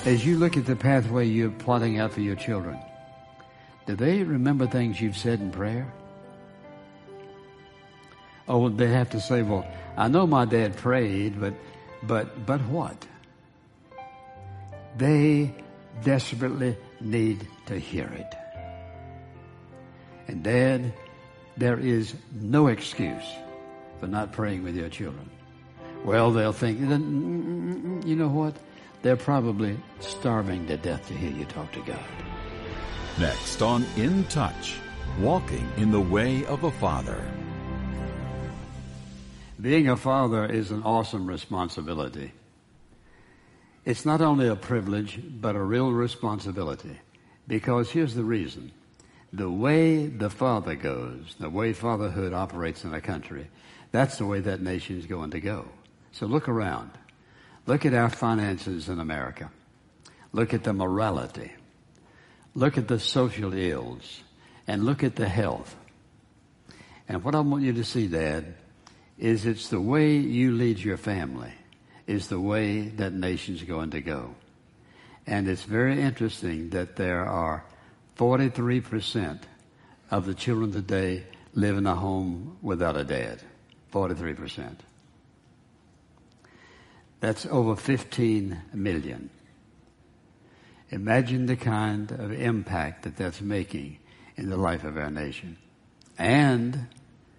As you look at the pathway you're plotting out for your children, do they remember things you've said in prayer? Oh, they have to say, well, I know my dad prayed, but what? They desperately need to hear it. And Dad, there is no excuse for not praying with your children. Well, they'll think, you know what? They're probably starving to death to hear you talk to God. Next on In Touch, walking in the way of a father. Being a father is an awesome responsibility. It's not only a privilege, but a real responsibility. Because here's the reason. The way the father goes, the way fatherhood operates in a country, that's the way that nation's going to go. So look around. Look at our finances in America. Look at the morality. Look at the social ills. And look at the health. And what I want you to see, Dad, is it's the way you lead your family is the way that nation's going to go. And it's very interesting that there are 43% of the children today live in a home without a dad. 43%. That's over 15 million. Imagine the kind of impact that that's making in the life of our nation. And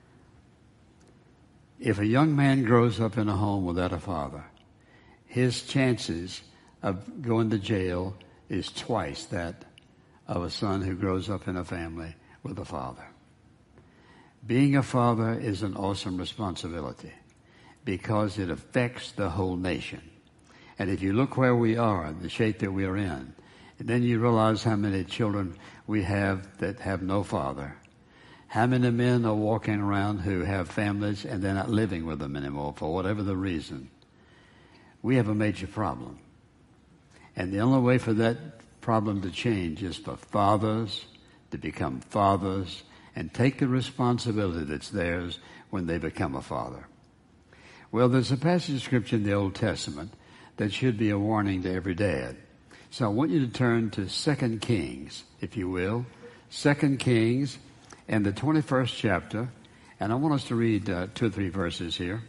if a young man grows up in a home without a father, his chances of going to jail is twice that of a son who grows up in a family with a father. Being a father is an awesome responsibility because it affects the whole nation. And if you look where we are, the shape that we are in, and then you realize how many children we have that have no father. How many men are walking around who have families and they're not living with them anymore for whatever the reason. We have a major problem. And the only way for that problem to change is for fathers to become fathers and take the responsibility that's theirs when they become a father. Well, there's a passage of Scripture in the Old Testament that should be a warning to every dad. So I want you to turn to 2 Kings, if you will. 2 Kings and the 21st chapter. And I want us to read 2 or 3 verses here.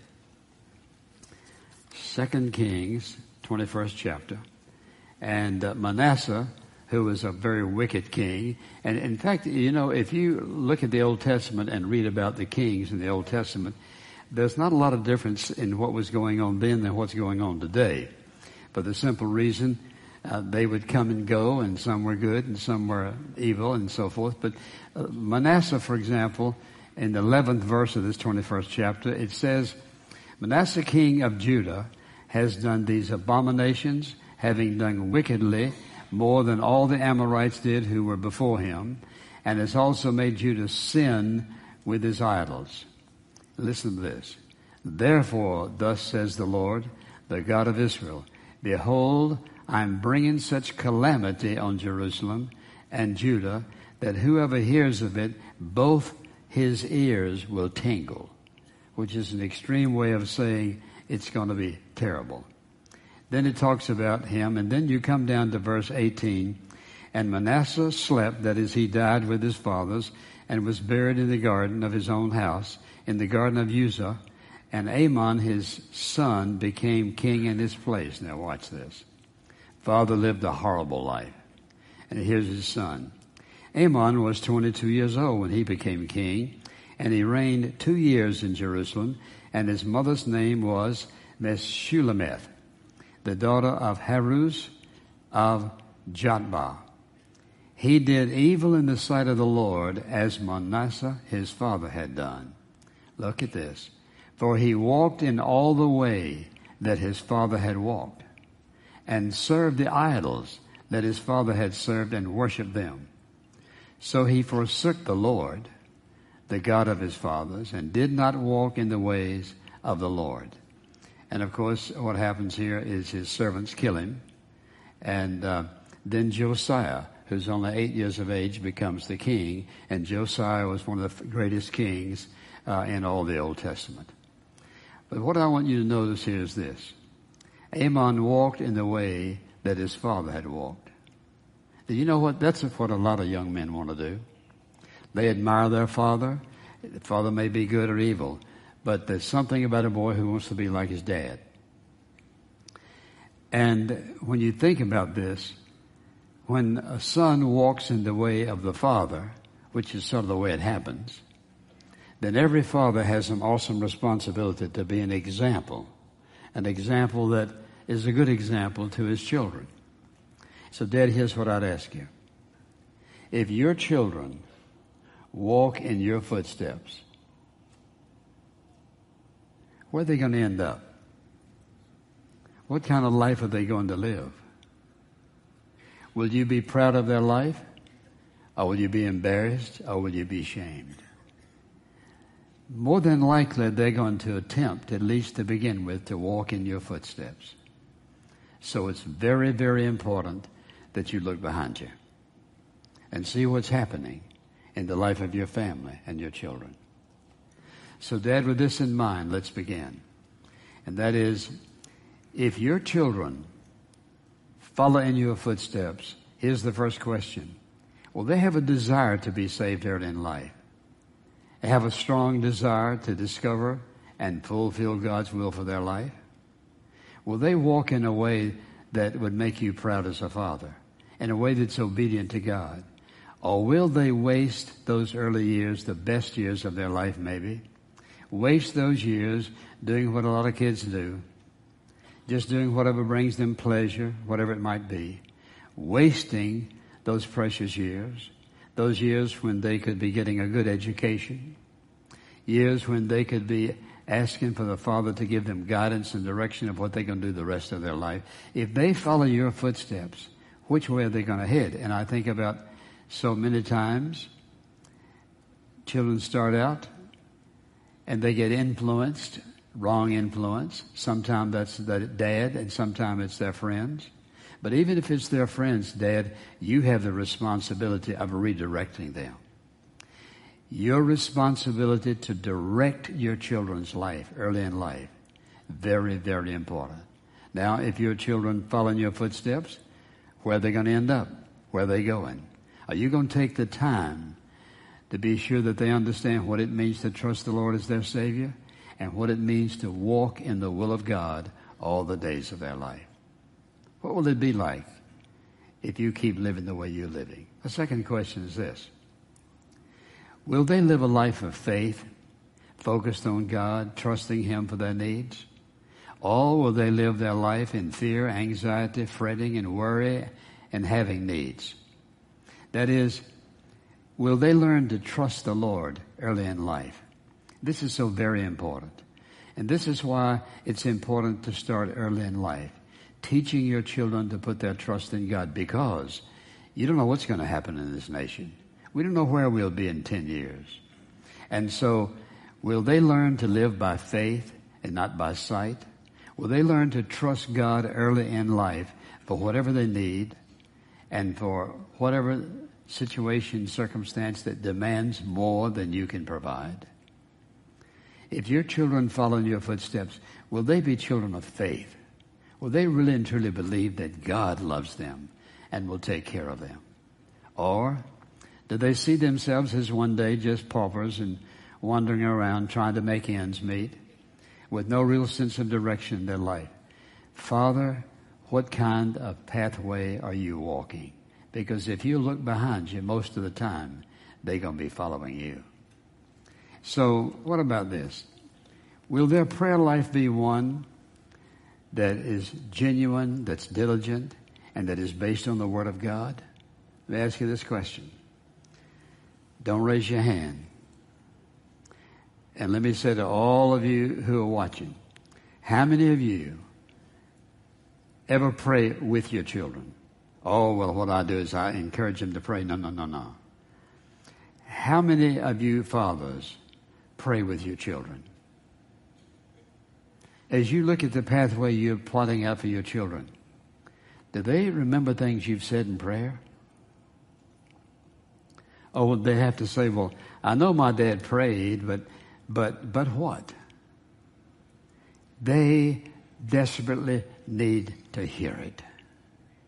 2 Kings, 21st chapter. And Manasseh, who was a very wicked king. And in fact, you know, if you look at the Old Testament and read about the kings in the Old Testament, there's not a lot of difference in what was going on then than what's going on today. For the simple reason, they would come and go, and some were good and some were evil and so forth. But Manasseh, for example, in the 11th verse of this 21st chapter, it says, Manasseh, king of Judah, has done these abominations, having done wickedly more than all the Amorites did who were before him, and has also made Judah sin with his idols. Listen to this. Therefore, thus says the Lord, the God of Israel, behold, I'm bringing such calamity on Jerusalem and Judah that whoever hears of it, both his ears will tingle, which is an extreme way of saying it's going to be terrible. Then it talks about him, and then you come down to verse 18. And Manasseh slept, that is, he died with his fathers, and was buried in the garden of his own house, in the garden of Uzzah. And Amon, his son, became king in his place. Now watch this. Father lived a horrible life. And here's his son. Amon was 22 years old when he became king, and he reigned 2 years in Jerusalem, and his mother's name was Meshullemeth, the daughter of Haruz of Jotbah. He did evil in the sight of the Lord, as Manasseh his father had done. Look at this. For he walked in all the way that his father had walked, and served the idols that his father had served, and worshipped them. So he forsook the Lord, the God of his fathers, and did not walk in the ways of the Lord. And of course, what happens here is his servants kill him. And then Josiah, who's only 8 years of age, becomes the king. And Josiah was one of the greatest kings in all the Old Testament. But what I want you to notice here is this. Amon walked in the way that his father had walked. Do you know what? That's what a lot of young men want to do. They admire their father. The father may be good or evil, but there's something about a boy who wants to be like his dad. And when you think about this, when a son walks in the way of the father, which is sort of the way it happens, then every father has an awesome responsibility to be an example that is a good example to his children. So, Dad, here's what I'd ask you. If your children walk in your footsteps, where are they going to end up? What kind of life are they going to live? Will you be proud of their life? Or will you be embarrassed? Or will you be shamed? More than likely, they're going to attempt, at least to begin with, to walk in your footsteps. So it's very, very important that you look behind you and see what's happening in the life of your family and your children. So, Dad, with this in mind, let's begin. And that is, if your children follow in your footsteps, here's the first question. Will they have a desire to be saved early in life? They have a strong desire to discover and fulfill God's will for their life? Will they walk in a way that would make you proud as a father, in a way that's obedient to God? Or will they waste those early years, the best years of their life maybe, waste those years doing what a lot of kids do, just doing whatever brings them pleasure, whatever it might be, wasting those precious years, those years when they could be getting a good education, years when they could be asking for the Father to give them guidance and direction of what they're going to do the rest of their life. If they follow your footsteps, which way are they going to head? And I think about so many times children start out and they get influenced, wrong influence. Sometimes that's the dad and sometimes it's their friends. But even if it's their friends, Dad, you have the responsibility of redirecting them. Your responsibility to direct your children's life early in life, very, very important. Now, if your children follow in your footsteps, where are they going to end up? Where are they going? Are you going to take the time to be sure that they understand what it means to trust the Lord as their Savior and what it means to walk in the will of God all the days of their life? What will it be like if you keep living the way you're living? The second question is this. Will they live a life of faith, focused on God, trusting Him for their needs? Or will they live their life in fear, anxiety, fretting, and worry, and having needs? That is, will they learn to trust the Lord early in life? This is so very important. And this is why it's important to start early in life, teaching your children to put their trust in God, because you don't know what's going to happen in this nation. We don't know where we'll be in 10 years. And so, will they learn to live by faith and not by sight? Will they learn to trust God early in life for whatever they need and for whatever situation, circumstance that demands more than you can provide? If your children follow in your footsteps, will they be children of faith? Will they really and truly believe that God loves them and will take care of them? Or do they see themselves as one day just paupers and wandering around trying to make ends meet with no real sense of direction in their life? Father, what kind of pathway are you walking? Because if you look behind you most of the time, they're going to be following you. So what about this? Will their prayer life be one that is genuine, that's diligent, and that is based on the Word of God? Let me ask you this question. Don't raise your hand. And let me say to all of you who are watching, how many of you ever pray with your children? Oh, well, what I do is I encourage them to pray. No. How many of you fathers pray with your children? As you look at the pathway you're plotting out for your children, do they remember things you've said in prayer? Oh, they have to say, well, I know my dad prayed, but what? They desperately need to hear it.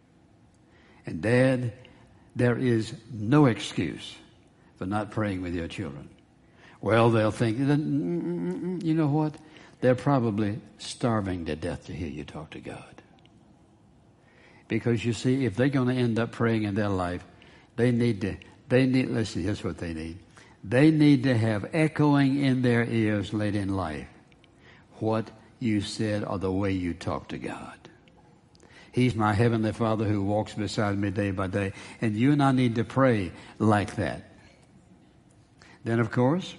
And Dad, there is no excuse for not praying with your children. Well, they'll think, you know what? They're probably starving to death to hear you talk to God. Because you see, if they're going to end up praying in their life, listen, here's what they need. They need to have echoing in their ears late in life what you said or the way you talk to God. He's my heavenly Father who walks beside me day by day. And you and I need to pray like that. Then, of course,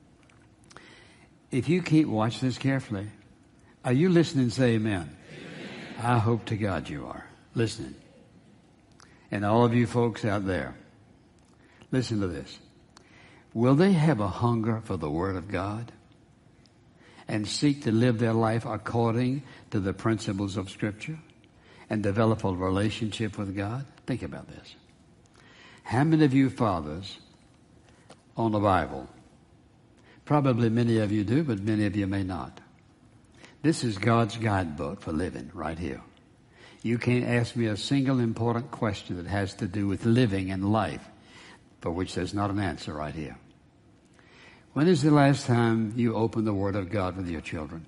if you watch this carefully, are you listening? Say amen. I hope to God you are listening. And all of you folks out there, listen to this. Will they have a hunger for the Word of God and seek to live their life according to the principles of Scripture and develop a relationship with God? Think about this. How many of you fathers own a Bible? Probably many of you do, but many of you may not. This is God's guidebook for living right here. You can't ask me a single important question that has to do with living and life for which there's not an answer right here. When is the last time you opened the Word of God with your children?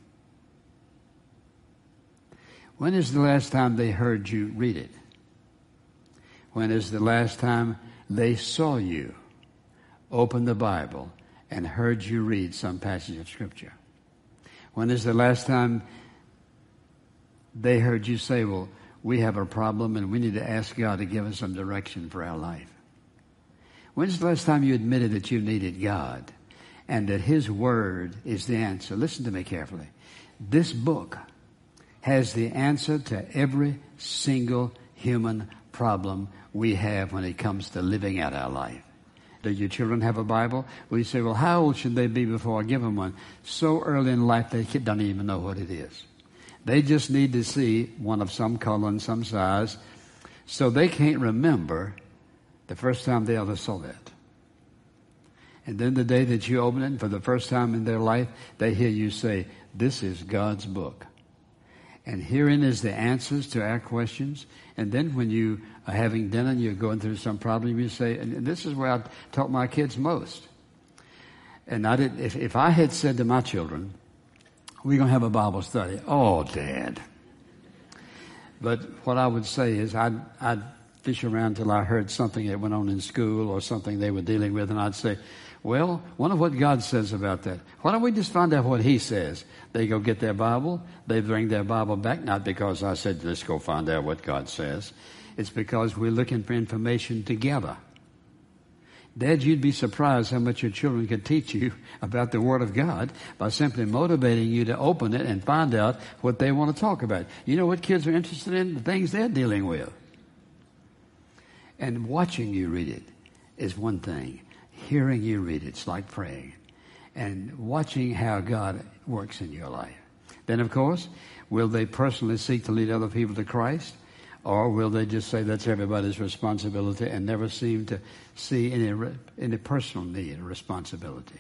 When is the last time they heard you read it? When is the last time they saw you open the Bible and heard you read some passage of Scripture? When is the last time they heard you say, well, we have a problem and we need to ask God to give us some direction for our life? When's the last time you admitted that you needed God and that His Word is the answer? Listen to me carefully. This book has the answer to every single human problem we have when it comes to living out our life. Do your children have a Bible? Well, you say, well, how old should they be before I give them one? So early in life, they don't even know what it is. They just need to see one of some color and some size, so they can't remember the first time they ever saw that. And then the day that you open it, for the first time in their life, they hear you say, this is God's book. And herein is the answers to our questions. And then when you are having dinner and you're going through some problem, you say, and this is where I taught my kids most. And if I had said to my children, we're going to have a Bible study. Oh, Dad. But what I would say is I'd fish around till I heard something that went on in school or something they were dealing with, and I'd say, well, wonder what God says about that. Why don't we just find out what He says? They go get their Bible. They bring their Bible back, not because I said, let's go find out what God says. It's because we're looking for information together. Dad, you'd be surprised how much your children could teach you about the Word of God by simply motivating you to open it and find out what they want to talk about. You know what kids are interested in? The things they're dealing with. And watching you read it is one thing. Hearing you read it's like praying. And watching how God works in your life. Then, of course, will they personally seek to lead other people to Christ? Or will they just say that's everybody's responsibility and never seem to see any personal need or responsibility?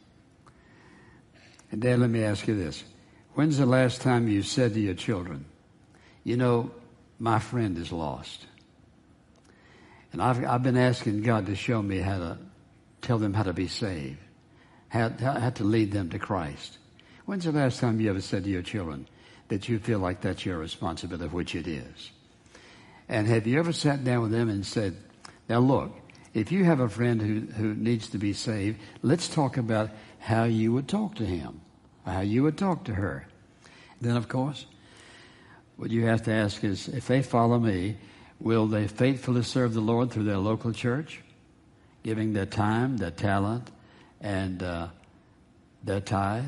And Dad, let me ask you this. When's the last time you said to your children, you know, my friend is lost? And I've been asking God to show me how to tell them how to be saved, how to lead them to Christ. When's the last time you ever said to your children that you feel like that's your responsibility, which it is? And have you ever sat down with them and said, now look, if you have a friend who needs to be saved, let's talk about how you would talk to him, or how you would talk to her. Then, of course, what you have to ask is, if they follow me, will they faithfully serve the Lord through their local church, giving their time, their talent, and their tithe?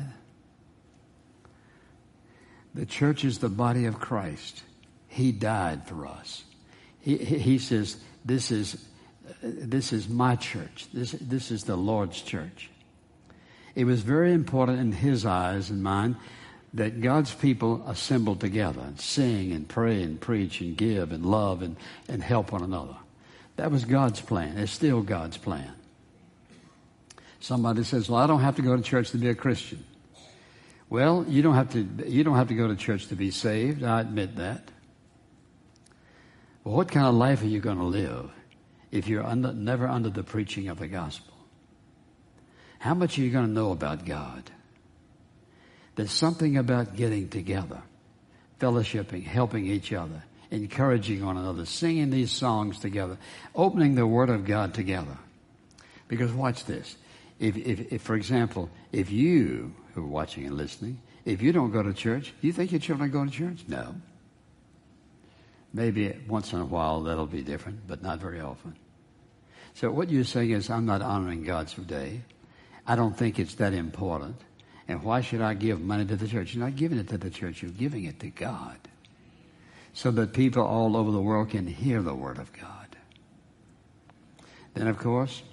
The church is the body of Christ. He died for us. He says, this is my church. This is the Lord's church. It was very important in His eyes and mine that God's people assemble together and sing and pray and preach and give and love and help one another. That was God's plan. It's still God's plan. Somebody says, well, I don't have to go to church to be a Christian. Well, you don't have to go to church to be saved. I admit that. Well, what kind of life are you going to live if you're never under the preaching of the gospel? How much are you going to know about God? There's something about getting together, fellowshipping, helping each other, encouraging one another, singing these songs together, opening the Word of God together. Because watch this. If, for example, if you who are watching and listening, if you don't go to church, do you think your children go to church? No. Maybe once in a while that'll be different, but not very often. So what you're saying is, I'm not honoring God today. I don't think it's that important. And why should I give money to the church? You're not giving it to the church. You're giving it to God. So that people all over the world can hear the Word of God. Then, of course,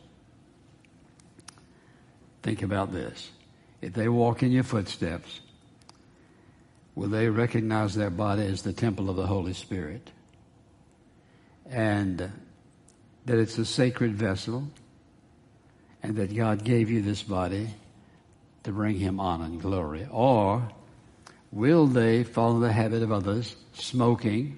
think about this. If they walk in your footsteps, will they recognize their body as the temple of the Holy Spirit? And that it's a sacred vessel, and that God gave you this body to bring Him honor and glory? Or will they follow the habit of others, smoking?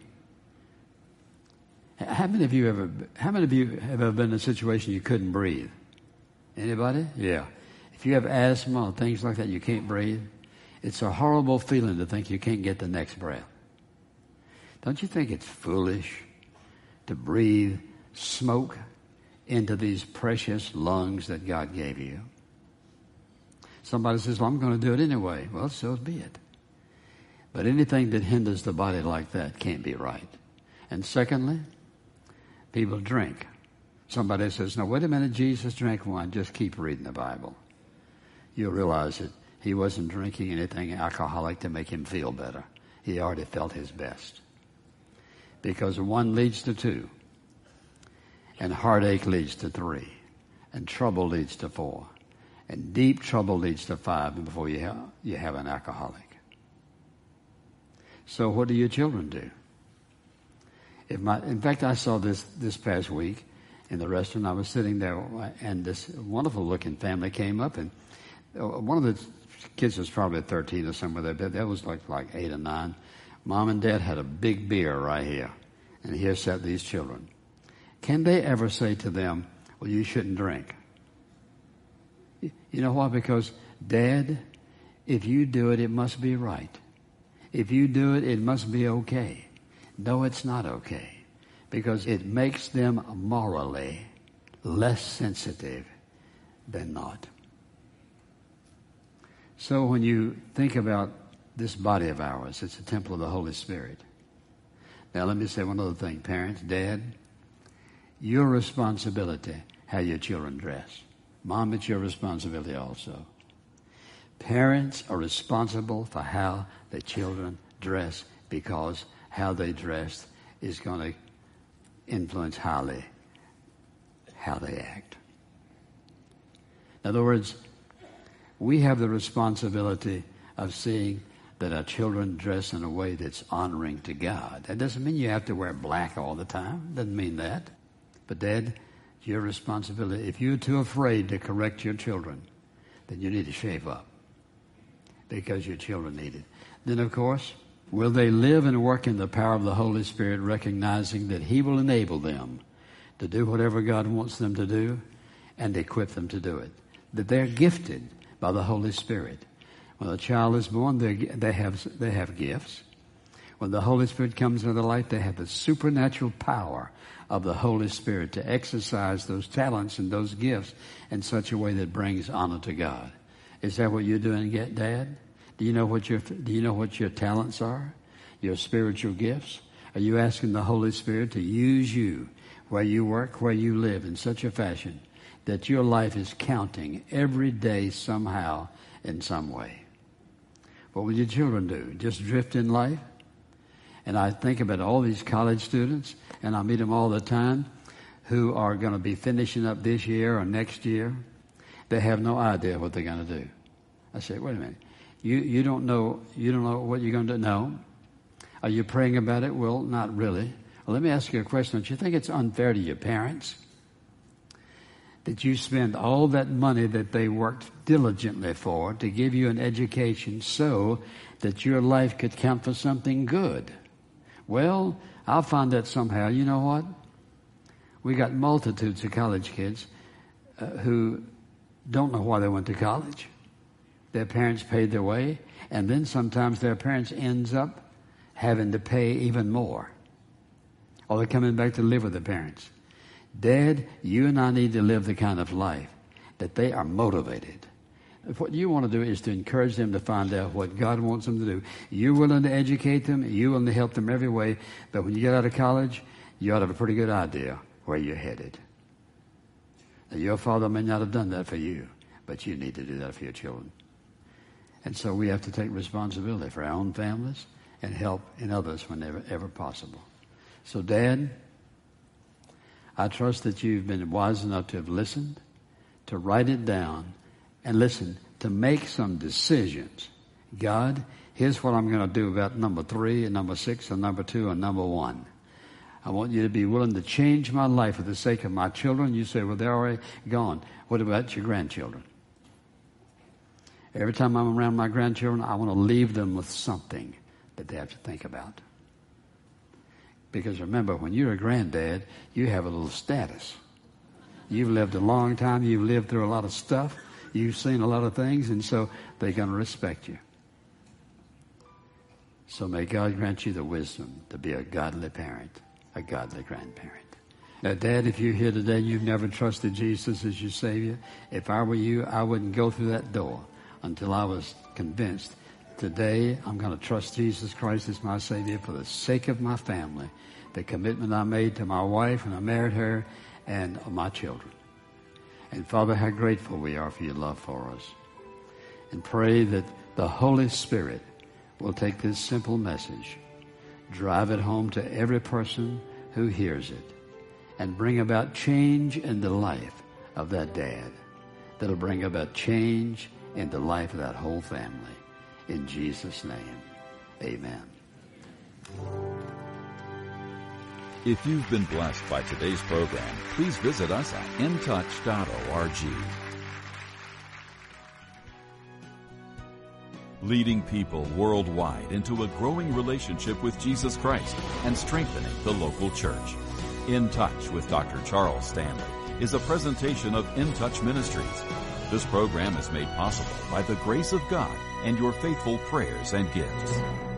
How many of you have ever been in a situation you couldn't breathe? Anybody? Yeah. If you have asthma or things like that, you can't breathe. It's a horrible feeling to think you can't get the next breath. Don't you think it's foolish to breathe smoke into these precious lungs that God gave you? Somebody says, well, I'm going to do it anyway. Well, so be it. But anything that hinders the body like that can't be right. And secondly, people drink. Somebody says, no, wait a minute, Jesus drank wine. Just keep reading the Bible. You'll realize that He wasn't drinking anything alcoholic to make Him feel better. He already felt His best. Because one leads to two, and heartache leads to three, and trouble leads to four, and deep trouble leads to five, and before you have an alcoholic. So what do your children do? In fact, I saw this past week in the restaurant. I was sitting there, and this wonderful-looking family came up, and one of the kids was probably 13 or somewhere there. That was like 8 or 9. Mom and Dad had a big beer right here, and here sat these children. Can they ever say to them, well, you shouldn't drink? You know why? Because, Dad, if you do it, it must be right. If you do it, it must be okay. No, it's not okay, because it makes them morally less sensitive than not. So when you think about this body of ours, it's a temple of the Holy Spirit. Now let me say one other thing. Parents, Dad, your responsibility how your children dress. Mom, it's your responsibility also. Parents are responsible for how the children dress, because how they dress is going to influence highly how they act. In other words, we have the responsibility of seeing that our children dress in a way that's honoring to God. That doesn't mean you have to wear black all the time. Doesn't mean that. But Dad, your responsibility. If you're too afraid to correct your children, then you need to shave up, because your children need it. Then, of course, will they live and work in the power of the Holy Spirit, recognizing that He will enable them to do whatever God wants them to do and equip them to do it? That they're gifted by the Holy Spirit. When a child is born, they have gifts. When the Holy Spirit comes into their life, they have the supernatural power of the Holy Spirit to exercise those talents and those gifts in such a way that brings honor to God. Is that what you're doing, Dad? Do you know what your talents are? Your spiritual gifts? Are you asking the Holy Spirit to use you where you work, where you live, in such a fashion that your life is counting every day somehow, in some way? What will your children do? Just drift in life? And I think about all these college students, and I meet them all the time, who are going to be finishing up this year or next year. They have no idea what they're going to do. I say, wait a minute. You don't know what you're going to do? No. Are you praying about it? Well, not really. Well, let me ask you a question. Don't you think it's unfair to your parents that you spend all that money that they worked diligently for to give you an education so that your life could count for something good? Well, I'll find that somehow. You know what? We got multitudes of college kids who don't know why they went to college. Their parents paid their way, and then sometimes their parents ends up having to pay even more. Or they're coming back to live with their parents. Dad, you and I need to live the kind of life that they are motivated. What you want to do is to encourage them to find out what God wants them to do. You're willing to educate them. You're willing to help them every way. But when you get out of college, you ought to have a pretty good idea where you're headed. Now, your father may not have done that for you, but you need to do that for your children. And so we have to take responsibility for our own families and help in others whenever ever possible. So, Dad, I trust that you've been wise enough to have listened, to write it down, and listen, to make some decisions. God, here's what I'm going to do about number 3 and number 6 and number 2 and number 1. I want you to be willing to change my life for the sake of my children. You say, well, they're already gone. What about your grandchildren? Every time I'm around my grandchildren, I want to leave them with something that they have to think about. Because remember, when you're a granddad, you have a little status. You've lived a long time. You've lived through a lot of stuff. You've seen a lot of things, and so they're going to respect you. So may God grant you the wisdom to be a godly parent, a godly grandparent. Now, Dad, if you're here today, you've never trusted Jesus as your Savior. If I were you, I wouldn't go through that door until I was convinced, today I'm going to trust Jesus Christ as my Savior for the sake of my family, the commitment I made to my wife when I married her, and my children. And Father, how grateful we are for your love for us. And pray that the Holy Spirit will take this simple message, drive it home to every person who hears it, and bring about change in the life of that dad. That'll bring about change in the life of that whole family. In Jesus' name, amen. If you've been blessed by today's program, please visit us at intouch.org. Leading people worldwide into a growing relationship with Jesus Christ and strengthening the local church. In Touch with Dr. Charles Stanley is a presentation of In Touch Ministries. This program is made possible by the grace of God and your faithful prayers and gifts.